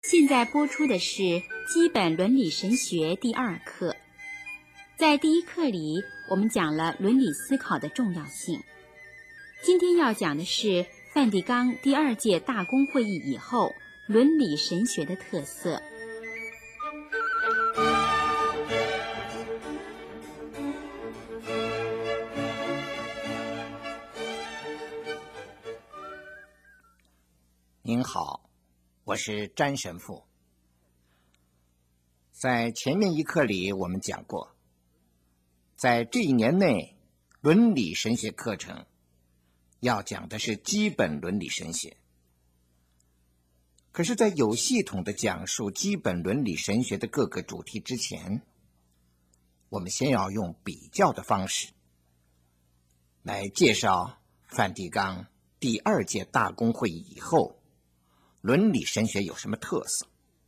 现在播出的是《基本伦理神学》第2课。在第1课里，我们讲了伦理思考的重要性。今天要讲的是梵蒂冈第2届大公会议以后伦理神学的特色。 您好，我是詹神父。在前面一课里我们讲过，在这一年内伦理神学课程要讲的是基本伦理神学。可是在有系统的讲述基本伦理神学的各个主题之前，我们先要用比较的方式来介绍梵蒂冈第2届大公会议以后伦理神学有什么特色。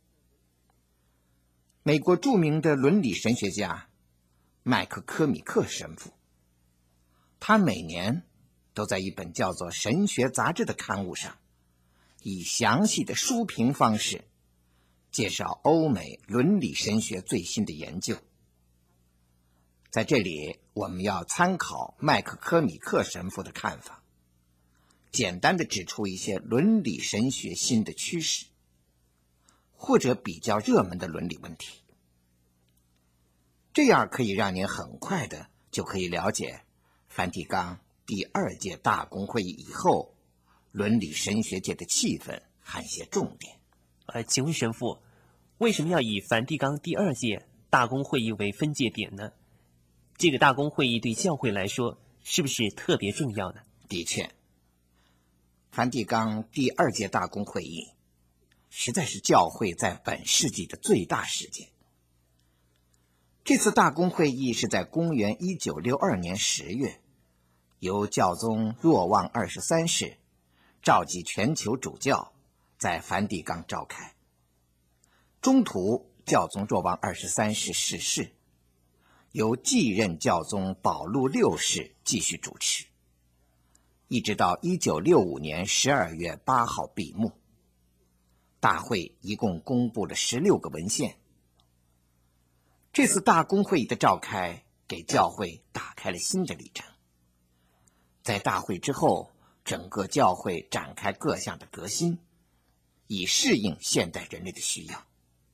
美国著名的伦理神学家麦克科米克神父，他每年都在一本叫做《神学杂志》的刊物上以详细的书评方式介绍欧美伦理神学最新的研究。在这里我们要参考麦克科米克神父的看法，简单的指出一些伦理神学新的趋势，或者比较热门的伦理问题。这样可以让您很快的就可以了解梵蒂冈第2届大公会议以后伦理神学界的气氛和一些重点。 请问神父，为什么要以梵蒂冈第2届大公会议为分界点呢？这个大公会议对教会来说是不是特别重要呢？ 的确，梵蒂冈第2届大公会议实在是教会在本世纪的最大事件。这次大公会议是在公元1962年10月由教宗若望23世召集全球主教在梵蒂冈召开。中途教宗若望23世逝世，由继任教宗保禄6世继续主持，一直到1965年12月8号闭幕。大会一共公布了16个文献。这次大公会议的召开给教会打开了新的里程。在大会之后，整个教会展开各项的革新，以适应现代人类的需要。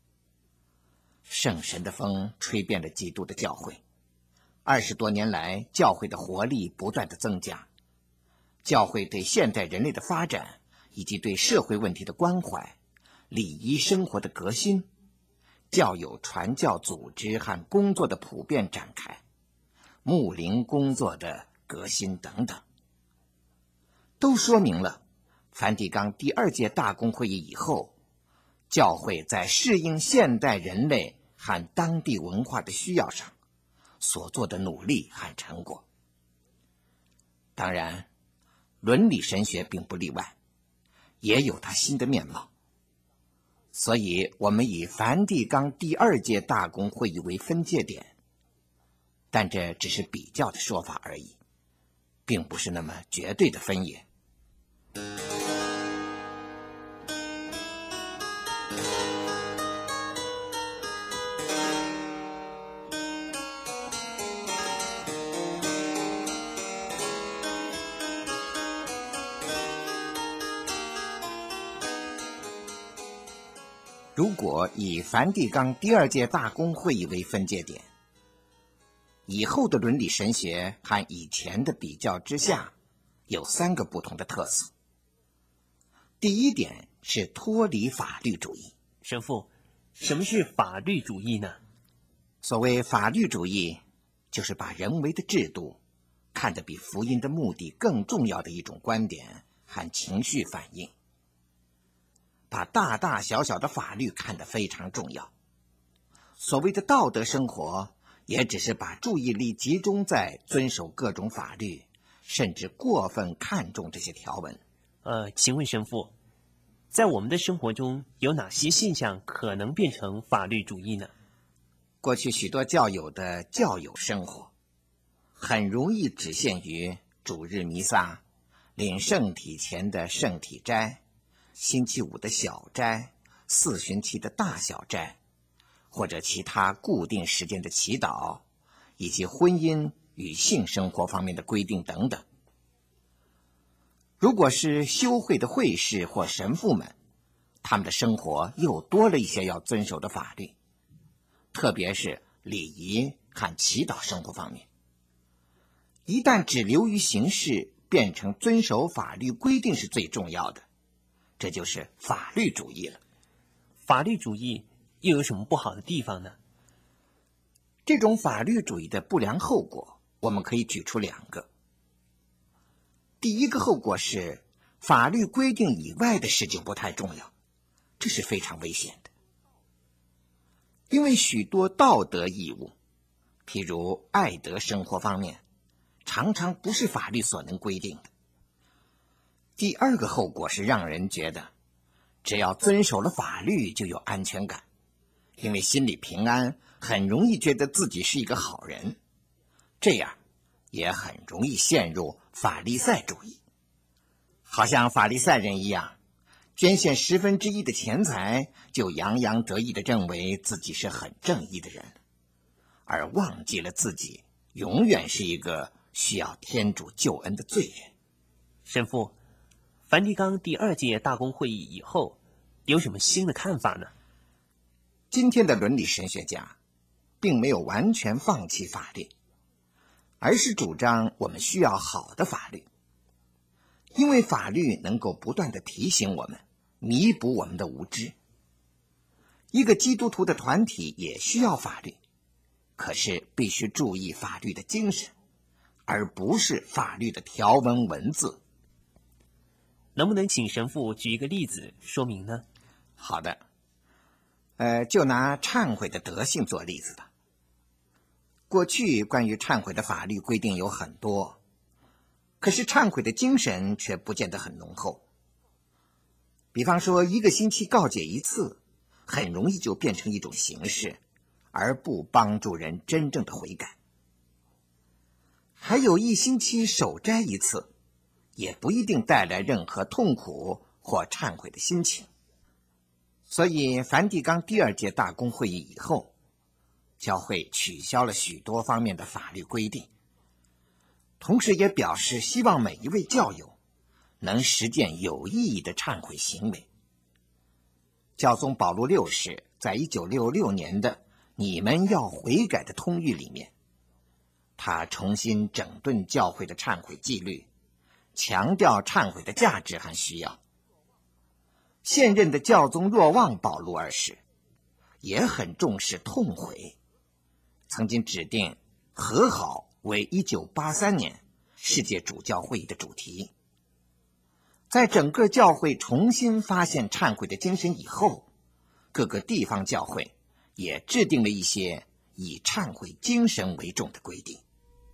圣神的风吹遍了基督的教会，20多年来教会的活力不断的增加，教会对现代人类的发展以及对社会问题的关怀，礼仪生活的革新，教友传教组织和工作的普遍展开，牧灵工作的革新等等，都说明了梵蒂冈第2届大公会议以后，教会在适应现代人类和当地文化的需要上所做的努力和成果。当然，伦理神学并不例外，也有它新的面貌。所以我们以梵蒂冈第2届大公会议为分界点，但这只是比较的说法而已，并不是那么绝对的分野。如果以梵蒂冈第2届大公会议为分界点，以后的伦理神学和以前的比较之下有3个不同的特色。第一点是脱离法律主义。 神父，什么是法律主义呢？ 所谓法律主义，就是把人为的制度看得比福音的目的更重要的一种观点和情绪反应，把大大小小的法律看得非常重要。所谓的道德生活，也只是把注意力集中在遵守各种法律，甚至过分看重这些条文。 请问神父，在我们的生活中有哪些现象可能变成法律主义呢？ 过去许多教友的教友生活，很容易只限于主日弥撒、领圣体前的圣体斋、星期五的小斋、 4旬期的大小斋，或者其他固定时间的祈祷，以及婚姻与性生活方面的规定等等。如果是修会的会士或神父们，他们的生活又多了一些要遵守的法律，特别是礼仪和祈祷生活方面。一旦只流于形式，变成遵守法律规定是最重要的，这就是法律主义了。 法律主义又有什么不好的地方呢？ 这种法律主义的不良后果，我们可以举出2个。第一个后果是，法律规定以外的事就不太重要，这是非常危险的。因为许多道德义务，譬如爱德生活方面，常常不是法律所能规定的。第二个后果是让人觉得，只要遵守了法律就有安全感，因为心里平安，很容易觉得自己是一个好人，这样也很容易陷入法利赛主义，好像法利赛人一样，捐献1/10的钱财，就洋洋得意地认为自己是很正义的人，而忘记了自己永远是一个需要天主救恩的罪人。 神父，梵蒂冈第2届大公会议以后，有什么新的看法呢？ 今天的伦理神学家并没有完全放弃法律，而是主张我们需要好的法律，因为法律能够不断地提醒我们，弥补我们的无知。一个基督徒的团体也需要法律，可是必须注意法律的精神，而不是法律的条文文字。 能不能请神父举一个例子说明呢？ 好的，就拿忏悔的德性做例子吧。过去关于忏悔的法律规定有很多，可是忏悔的精神却不见得很浓厚。比方说1个星期告解一次，很容易就变成一种形式，而不帮助人真正的悔改。还有1星期守斋一次，也不一定带来任何痛苦或忏悔的心情。所以梵蒂冈第2届大公会议以后，教会取消了许多方面的法律规定，同时也表示希望每一位教友能实践有意义的忏悔行为。教宗保禄6世在1966年的你们要悔改的通谕里面，他重新整顿教会的忏悔纪律，强调忏悔的价值和需要。现任的教宗若望保禄2世也很重视痛悔，曾经指定和好为1983年世界主教会议的主题。在整个教会重新发现忏悔的精神以后，各个地方教会也制定了一些以忏悔精神为重的规定。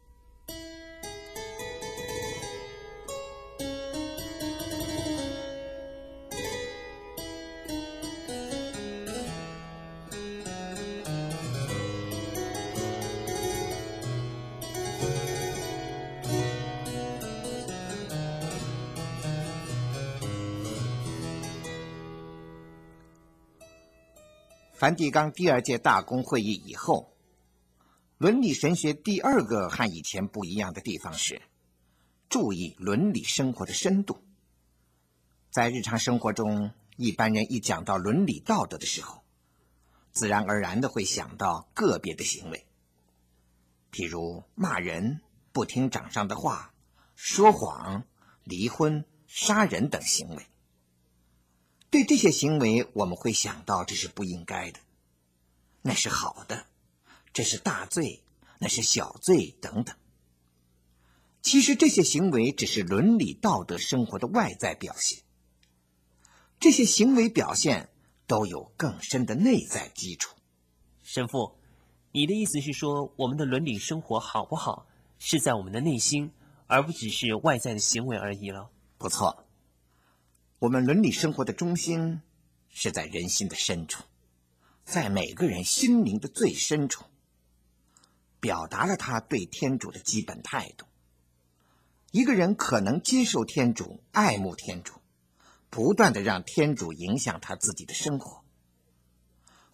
梵蒂冈第2届大公会议以后，伦理神学第2个和以前不一样的地方是，注意伦理生活的深度。在日常生活中，一般人一讲到伦理道德的时候，自然而然的会想到个别的行为，譬如骂人、不听长上的话、说谎、离婚、杀人等行为。对这些行为，我们会想到这是不应该的，那是好的，这是大罪，那是小罪等等。其实这些行为只是伦理道德生活的外在表现，这些行为表现都有更深的内在基础。 神父，你的意思是说，我们的伦理生活好不好，是在我们的内心，而不只是外在的行为而已了？ 不错，我们伦理生活的中心是在人心的深处，在每个人心灵的最深处，表达了他对天主的基本态度。一个人可能接受天主、爱慕天主，不断地让天主影响他自己的生活，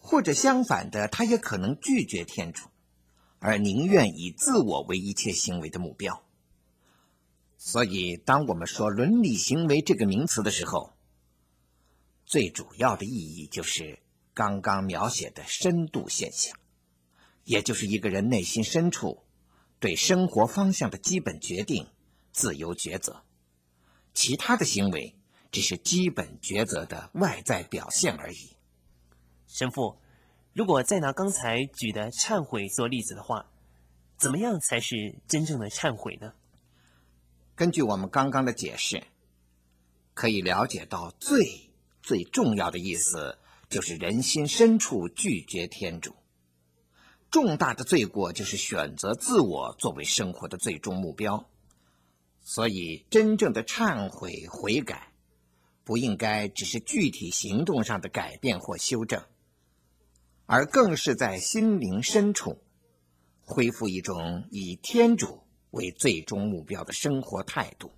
或者相反的，他也可能拒绝天主，而宁愿以自我为一切行为的目标。所以当我们说伦理行为这个名词的时候，最主要的意义就是刚刚描写的深度现象，也就是一个人内心深处对生活方向的基本决定、自由抉择。其他的行为只是基本抉择的外在表现而已。 神父，如果再拿刚才举的忏悔做例子的话，怎么样才是真正的忏悔呢？ 根据我们刚刚的解释，可以了解到最重要的意思就是人心深处拒绝天主。重大的罪过就是选择自我作为生活的最终目标。所以真正的忏悔悔改不应该只是具体行动上的改变或修正，而更是在心灵深处恢复一种以天主为最终目标的生活态度。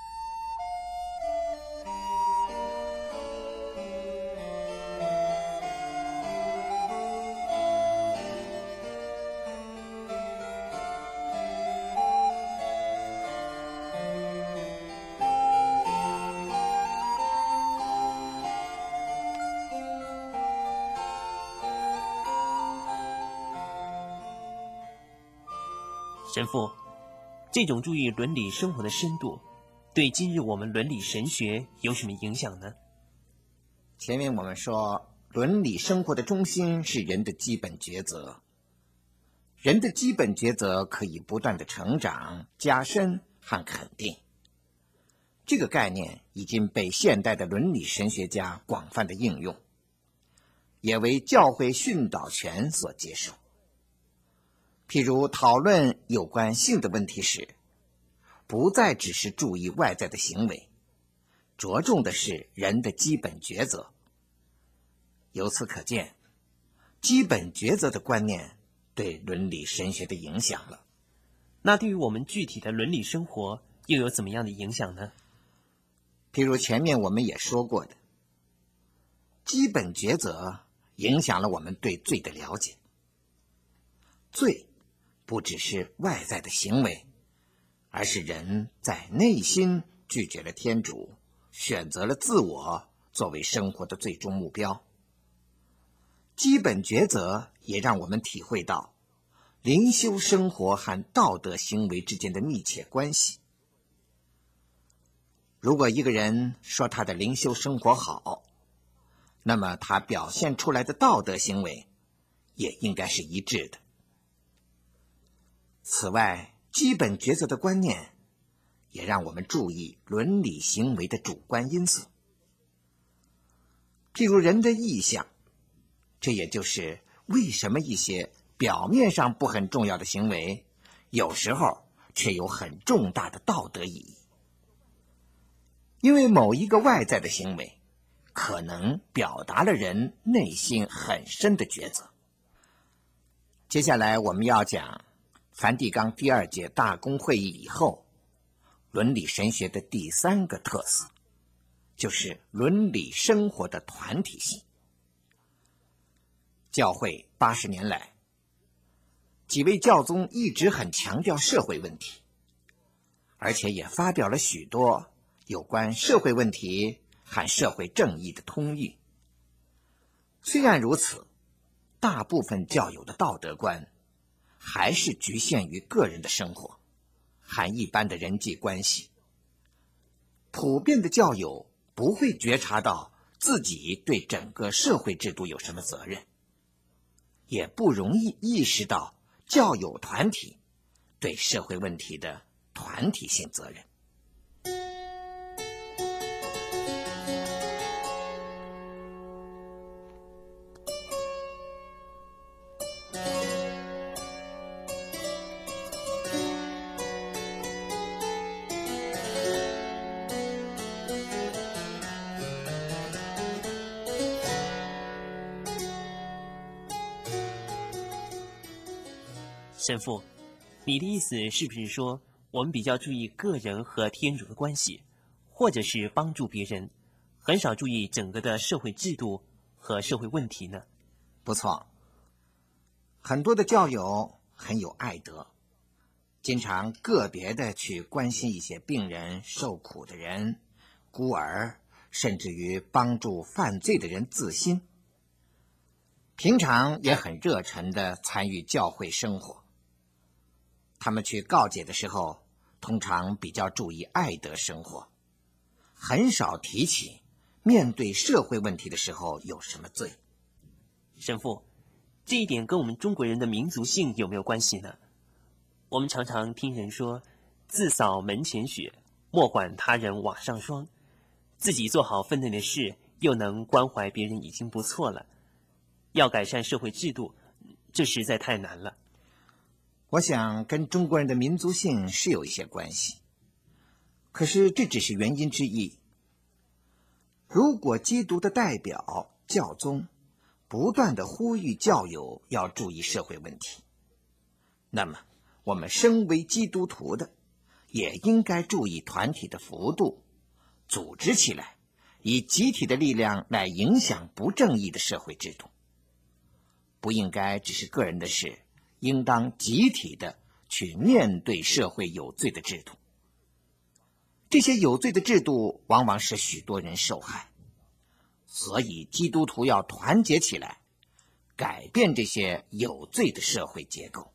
神父，这种注意伦理生活的深度，对今日我们伦理神学有什么影响呢？ 前面我们说，伦理生活的中心是人的基本抉择。人的基本抉择可以不断的成长、加深和肯定。这个概念已经被现代的伦理神学家广泛的应用，也为教会训导权所接受。譬如讨论有关性的问题时，不再只是注意外在的行为，着重的是人的基本抉择。由此可见，基本抉择的观念对伦理神学的影响了。 那对于我们具体的伦理生活又有怎么样的影响呢？ 譬如前面我们也说过的，基本抉择影响了我们对罪的了解。罪不只是外在的行为，而是人在内心拒绝了天主，选择了自我作为生活的最终目标。基本抉择也让我们体会到灵修生活和道德行为之间的密切关系。如果一个人说他的灵修生活好，那么他表现出来的道德行为也应该是一致的。此外，基本抉择的观念也让我们注意伦理行为的主观因素。譬如人的意向，这也就是为什么一些表面上不很重要的行为，有时候却有很重大的道德意义。因为某一个外在的行为，可能表达了人内心很深的抉择。接下来我们要讲梵蒂冈第二届大公会议以后，伦理神学的第三个特色，就是伦理生活的团体性。教会80年来，几位教宗一直很强调社会问题，而且也发表了许多有关社会问题和社会正义的通谕。虽然如此，大部分教友的道德观还是局限于个人的生活和一般的人际关系。普遍的教友不会觉察到自己对整个社会制度有什么责任，也不容易意识到教友团体对社会问题的团体性责任。 神父，你的意思是不是说，我们比较注意个人和天主的关系，或者是帮助别人，很少注意整个的社会制度和社会问题呢？ 不错，很多的教友很有爱德，经常个别的去关心一些病人、受苦的人、孤儿，甚至于帮助犯罪的人自新。平常也很热忱的参与教会生活。他们去告解的时候，通常比较注意爱德生活，很少提起面对社会问题的时候有什么罪。 神父，这一点跟我们中国人的民族性有没有关系呢？我们常常听人说，自扫门前雪，莫管他人瓦上霜，自己做好分内的事，又能关怀别人已经不错了。要改善社会制度，这实在太难了。 我想跟中国人的民族性是有一些关系，可是这只是原因之一。如果基督的代表教宗不断地呼吁教友要注意社会问题，那么我们身为基督徒的也应该注意团体的幅度，组织起来，以集体的力量来影响不正义的社会制度。不应该只是个人的事，应当集体的去面对社会有罪的制度。这些有罪的制度往往使许多人受害，所以基督徒要团结起来，改变这些有罪的社会结构。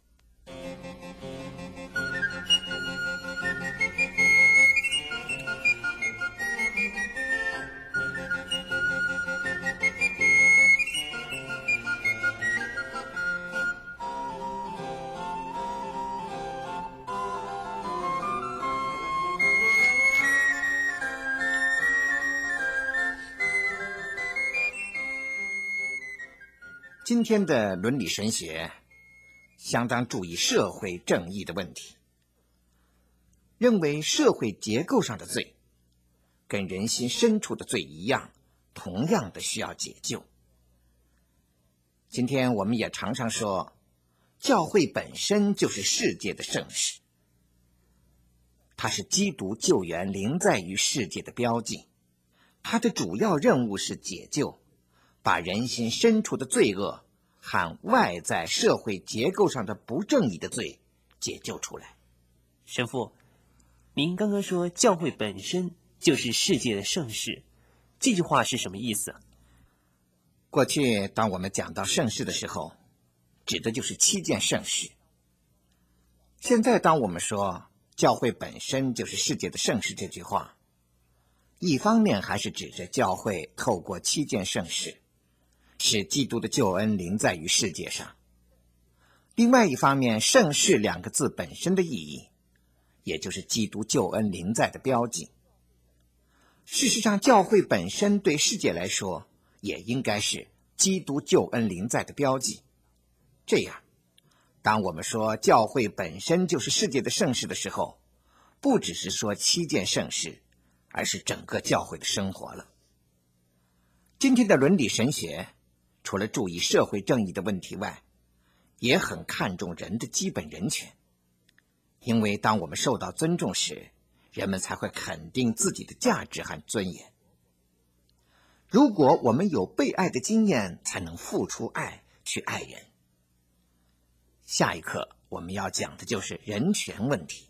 今天的伦理神学相当注意社会正义的问题，认为社会结构上的罪跟人心深处的罪一样，同样的需要解救。今天我们也常常说，教会本身就是世界的圣事，它是基督救援临在于世界的标记，它的主要任务是解救，把人心深处的罪恶和外在社会结构上的不正义的罪解救出来。 神父，您刚刚说教会本身就是世界的圣事，这句话是什么意思啊？ 过去当我们讲到圣事的时候，指的就是7件圣事。现在当我们说教会本身就是世界的圣事这句话，一方面还是指着教会透过7件圣事使基督的救恩临在于世界上。另外一方面，圣事2个字本身的意义，也就是基督救恩临在的标记。事实上，教会本身对世界来说，也应该是基督救恩临在的标记。这样，当我们说教会本身就是世界的圣事的时候，不只是说7件圣事，而是整个教会的生活了。今天的伦理神学除了注意社会正义的问题外，也很看重人的基本人权。因为当我们受到尊重时，人们才会肯定自己的价值和尊严。如果我们有被爱的经验，才能付出爱去爱人。下一课我们要讲的就是人权问题。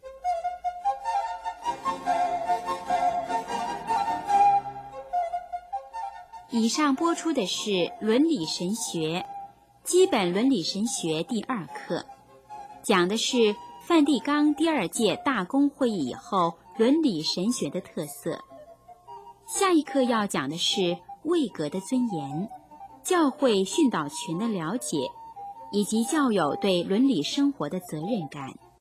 以上播出的是《伦理神学》基本伦理神学第2课，讲的是梵蒂冈第2届大公会议以后伦理神学的特色。下一课要讲的是位格的尊严、教会训导群的了解，以及教友对伦理生活的责任感。